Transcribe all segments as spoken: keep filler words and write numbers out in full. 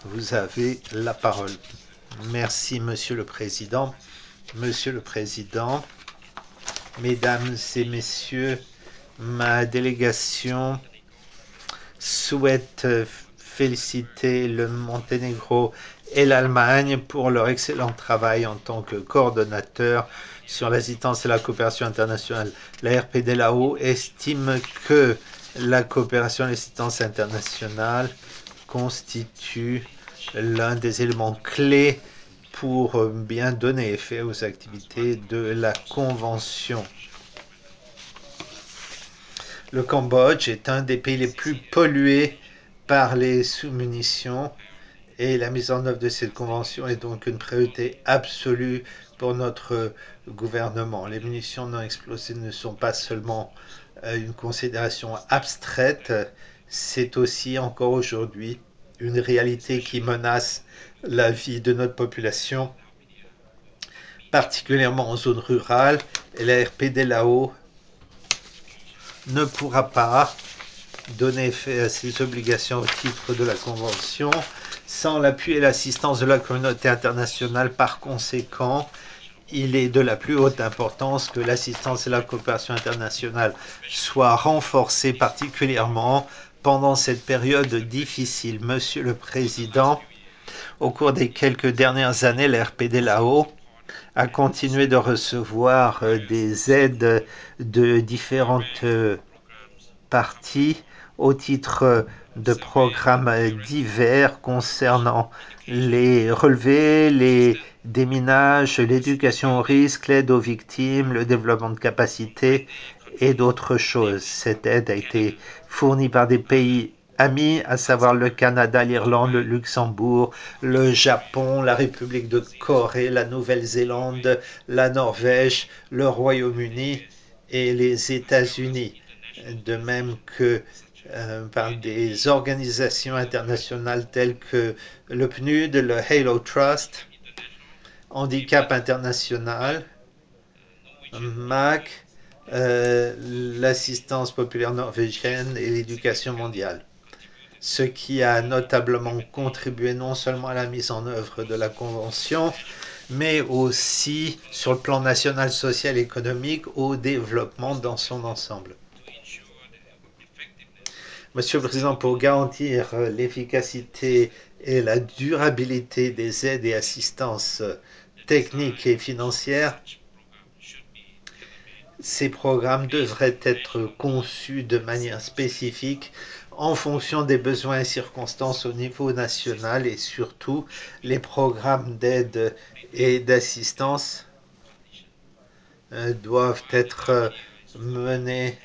vous avez la parole. Merci, Monsieur le Président. Monsieur le Président, Mesdames et Messieurs, ma délégation souhaite féliciter le Monténégro et l'Allemagne pour leur excellent travail en tant que coordonnateur sur l'assistance et la coopération internationale. La R P D L A O estime que la coopération et l'assistance internationale constitue l'un des éléments clés pour bien donner effet aux activités de la Convention. Le Cambodge est un des pays les plus pollués par les sous-munitions et la mise en œuvre de cette convention est donc une priorité absolue pour notre gouvernement. Les munitions non explosées ne sont pas seulement une considération abstraite, c'est aussi encore aujourd'hui une réalité qui menace la vie de notre population, particulièrement en zone rurale, et la R P D L A O ne pourra pas donner effet à ses obligations au titre de la Convention sans l'appui et l'assistance de la communauté internationale. Par conséquent, il est de la plus haute importance que l'assistance et la coopération internationale soient renforcées particulièrement pendant cette période difficile. Monsieur le Président, au cours des quelques dernières années, la R P D L A O a continué de recevoir des aides de différentes parties au titre de programmes divers concernant les relevés, les déminages, l'éducation au risque, l'aide aux victimes, le développement de capacités et d'autres choses. Cette aide a été fournie par des pays amis, à savoir le Canada, l'Irlande, le Luxembourg, le Japon, la République de Corée, la Nouvelle-Zélande, la Norvège, le Royaume-Uni et les États-Unis. De même que euh, par des organisations internationales telles que le P N U D, le Halo Trust, Handicap International, M A C, euh, l'assistance populaire norvégienne et l'éducation mondiale. Ce qui a notablement contribué non seulement à la mise en œuvre de la Convention, mais aussi sur le plan national, social et économique au développement dans son ensemble. Monsieur le Président, pour garantir l'efficacité et la durabilité des aides et assistances techniques et financières, ces programmes devraient être conçus de manière spécifique en fonction des besoins et circonstances au niveau national et surtout les programmes d'aide et d'assistance doivent être menés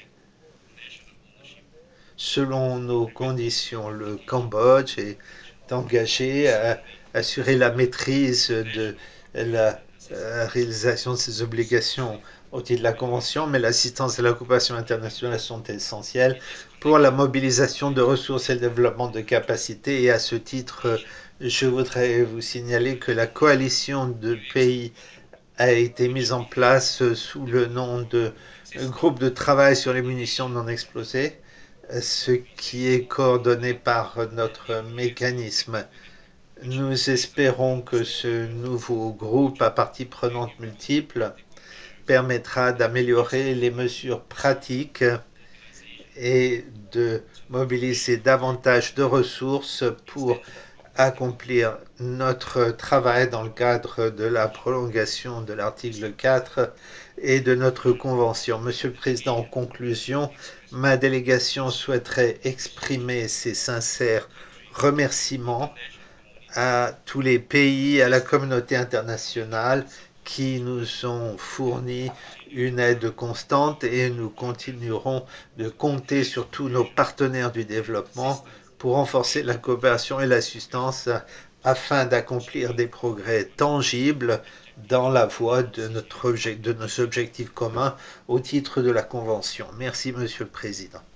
selon nos conditions. Le Cambodge est engagé à assurer la maîtrise de la réalisation de ses obligations au titre de la Convention, mais l'assistance et la coopération internationale sont essentielles pour la mobilisation de ressources et le développement de capacités. Et à ce titre, je voudrais vous signaler que la coalition de pays a été mise en place sous le nom de groupe de travail sur les munitions non explosées, ce qui est coordonné par notre mécanisme. Nous espérons que ce nouveau groupe à parties prenantes multiples permettra d'améliorer les mesures pratiques et de mobiliser davantage de ressources pour accomplir notre travail dans le cadre de la prolongation de l'article quatre et de notre convention. Monsieur le Président, en conclusion, ma délégation souhaiterait exprimer ses sincères remerciements à tous les pays, à la communauté internationale qui nous ont fourni une aide constante et nous continuerons de compter sur tous nos partenaires du développement pour renforcer la coopération et l'assistance afin d'accomplir des progrès tangibles dans la voie de, notre obje- de nos objectifs communs au titre de la Convention. Merci, Monsieur le Président.